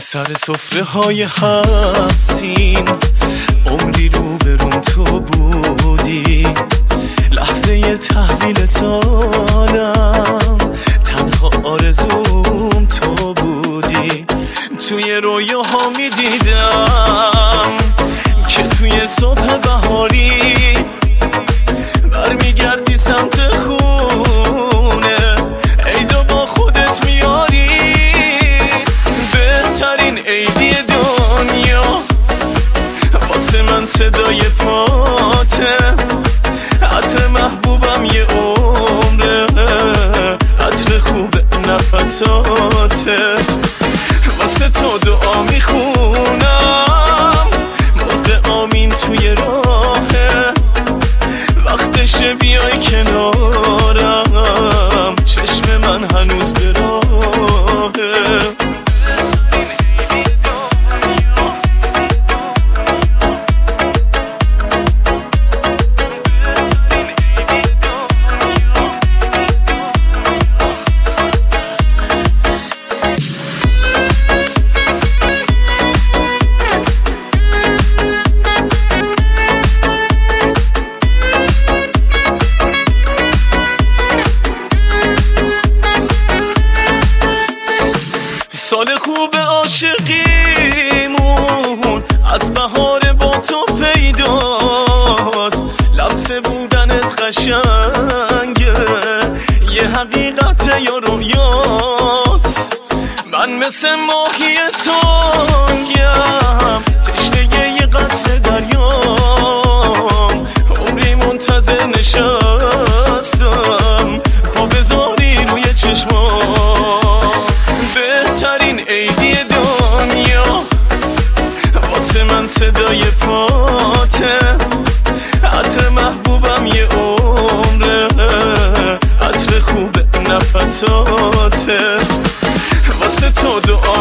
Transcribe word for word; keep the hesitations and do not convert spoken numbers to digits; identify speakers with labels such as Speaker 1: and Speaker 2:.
Speaker 1: سر سفره های هفت عمری رو بروم تو بودی، لحظه تحویل سالم تنها آرزوم تو بودی. توی رویاها می دیدم که توی صبح بهاری برمیگردی سمت خونه، عیدو با خودت میاری. بهترین عیدی دنیا واسه من صدای پاته، عطر محبوبم یه عمره، عطر خوب نفساته. واسه تو دعا میخونم، موقع آمین توی راهه، وقتشه بیای کنارم، چشم من هنوز به راهه. سال خوب عاشقیمون از بهار با تو پیداست، لمس بودنت قشنگه، یه حقیقت یا رویاست. من مثل ماهی تنگم، تشنه یه قطره دریام، عمری منتظر نشستم پا بذاری روی چشمام. بهترین عیدی دنیا واسه من صدای پاته، عطر محبوبم یه عمره، عطر خوب نفساته. واسه تو دعا